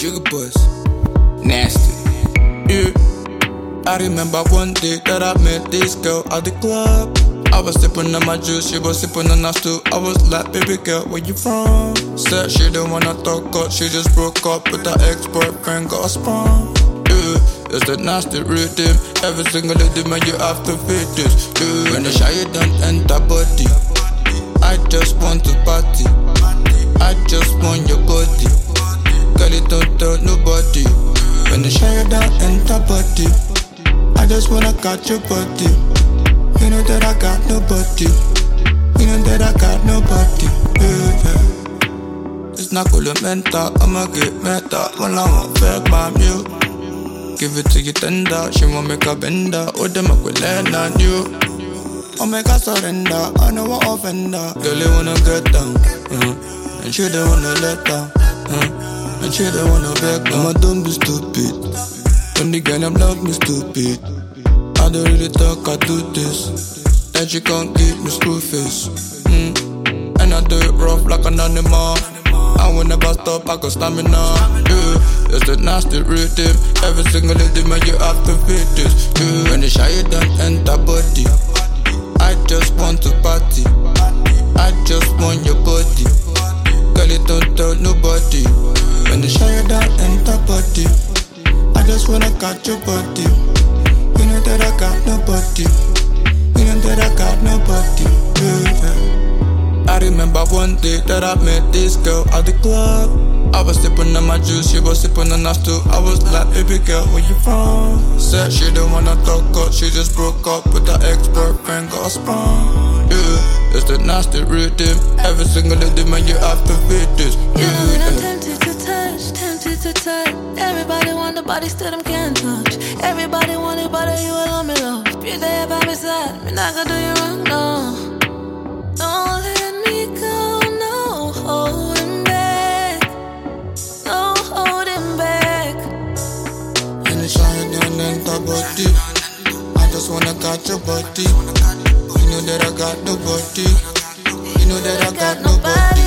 Jigga Bus, nasty. Yeah. I remember one day that I met this girl at the club. I was sipping on my juice, she was sipping on us too. I was like, baby girl, where you from? Said she didn't wanna talk up, she just broke up with her ex-boyfriend, got a sprung. Yeah, it's the nasty rhythm. Every single lady, man, you have to fit this. Yeah, when the shy don't enter body, I just want to party. I just want your body. Girl, it don't tell nobody. When the shy don't enter body, I just wanna catch your body. You know that I got nobody. You know that I got nobody. Yeah, yeah. It's not cool mental, I'ma get meta. When I want fake by you, give it to you tender. She want make a bender. Oh, them I could land on you. I make her surrender. I know I offend her. Girl, you wanna get down, and she don't wanna let down, and she don't wanna back down. Don't be stupid. When the girl them love me stupid. I don't really talk, I do this. That you can't give me screw face. And I do it rough like an animal. I will never stop, I got stamina. Yeah, it's the nasty rhythm. Every single lady, man, you have to fit this. Yeah, when the shy don't enter body, I just want to party. I just want your body. Girl, it don't tell nobody. When the shy don't enter body, I just wanna catch your body. You know that I got nobody. You know that I got nobody. Yeah, yeah. I remember one day that I met this girl at the club. I was sipping on my juice, she was sipping on us too. I was like, baby girl, where you from? Said she didn't wanna talk up, she just broke up with her ex-boyfriend, got a sprung. Yeah, it's the nasty rhythm. Every single lady, man, you have to fit this. Yeah, I'm tempted to touch, tempted to touch. Everybody want the body, still them can't touch. Everybody want it, but you alone me love. Be there by my side, me not gonna do you wrong, no. Don't let me go, no holding back, no holding back. When the shine don't enter body, I just wanna catch your body. You know that I got nobody. You know that I got nobody.